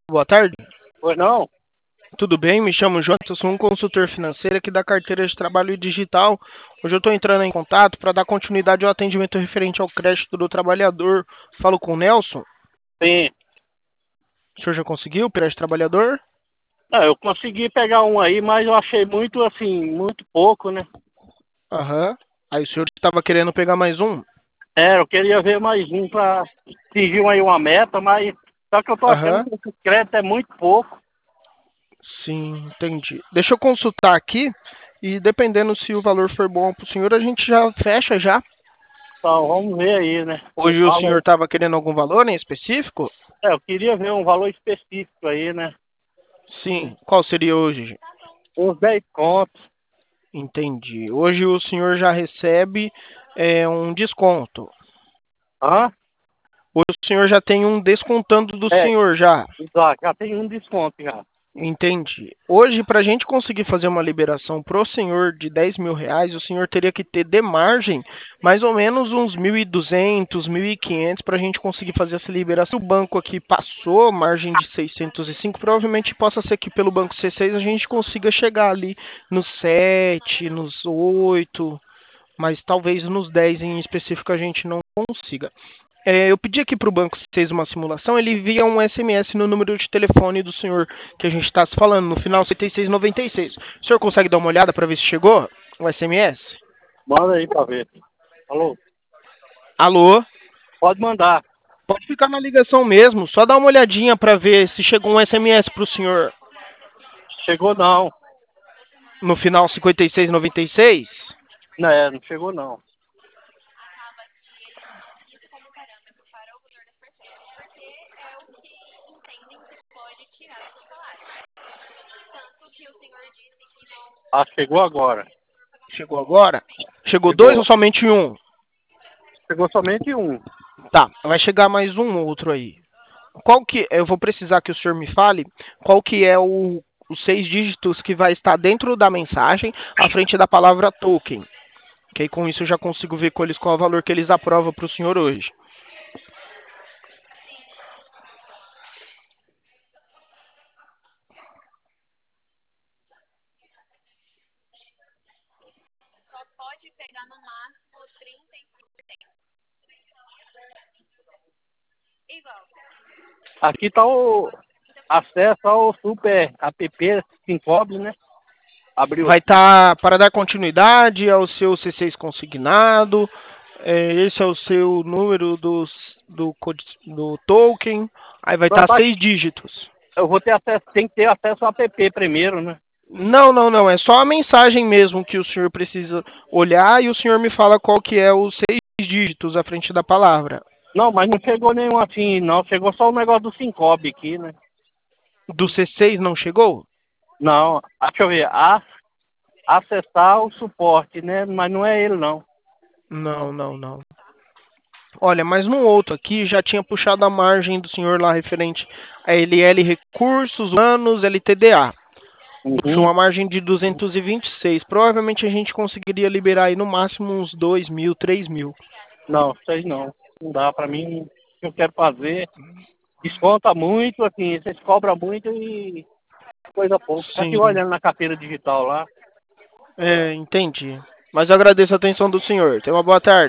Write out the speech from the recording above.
Boa tarde. Pois não? Tudo bem? Me chamo João, eu sou um consultor financeiro aqui da carteira de trabalho digital. Hoje eu estou entrando em contato para dar continuidade ao atendimento referente ao crédito do trabalhador. Falo com o Nelson. Sim. O senhor já conseguiu o crédito trabalhador? Não, eu consegui pegar um aí, mas eu achei muito assim, muito pouco, né? Aham. Aí o senhor estava querendo pegar mais um? Eu queria ver mais um para atingir aí uma meta, mas só que eu tô achando Aham. que esse crédito é muito pouco. Sim, entendi. Deixa eu consultar aqui e dependendo se o valor for bom para o senhor, a gente já fecha já. Então, vamos ver aí, né? Me Hoje o fala senhor aí. estava querendo algum valor em específico? Eu queria ver um valor específico aí, né? Sim. Qual seria hoje? Uns 10 contos. Entendi. Hoje o senhor já recebe um desconto. Hã? Hoje o senhor já tem um descontando do É, senhor já. exato, já tem um desconto já. Entendi. Hoje, para a gente conseguir fazer uma liberação pro senhor de R$ 10.000, o senhor teria que ter de margem mais ou menos uns 1.200, 1.500 para a gente conseguir fazer essa liberação. O banco aqui passou margem de 605, provavelmente possa ser que pelo banco C6 a gente consiga chegar ali nos 7, nos 8, mas talvez nos 10 em específico a gente não consiga. Eu pedi aqui para o banco fez uma simulação, ele envia um SMS no número de telefone do senhor que a gente está se falando, no final 7696. O senhor consegue dar uma olhada para ver se chegou o SMS? Manda aí pra ver. Alô? Alô? Pode mandar. Pode ficar na ligação mesmo, só dá uma olhadinha para ver se chegou um SMS para o senhor Chegou não. no final 5696. Não chegou não. Ah, chegou agora. Chegou agora? Chegou dois ou Chegou. somente um? Chegou somente um. Tá, vai chegar mais um outro aí. Qual que eu vou precisar que o senhor me fale qual que é os 6 dígitos que vai estar dentro da mensagem à frente da palavra token. Que aí com isso eu já consigo ver com eles qual é o valor que eles aprovam para o senhor hoje. Aqui tá o acesso ao Super App Sincob, né? Abriu Vai aqui. estar para dar continuidade ao seu C6 consignado. Esse é o seu número do token. Aí vai estar Pronto, 6 dígitos. eu vou ter acesso, tem que ter acesso ao app primeiro, né? Não, não, não. É só a mensagem mesmo que o senhor precisa olhar e o senhor me fala qual que é os 6 dígitos à frente da palavra. Não, mas não chegou nenhum assim, não. Chegou só o negócio do Sincob aqui, né? Do C6 não chegou? Não, deixa eu ver. Acessar o suporte, né? Mas não é ele, não. Não, não, não. Olha, mas no outro aqui já tinha puxado a margem do senhor lá referente a LL Recursos Humanos LTDA. Puxou Uhum. uma margem de 226. Provavelmente a gente conseguiria liberar aí no máximo uns 2.000, 3.000. Não, sei não. Não dá pra mim. O que eu quero fazer, desconta muito, assim, vocês cobram muito e coisa pouca. Tá aqui Sim, olhando na carteira digital lá. entendi. Mas eu agradeço a atenção do senhor. Tenha uma boa tarde.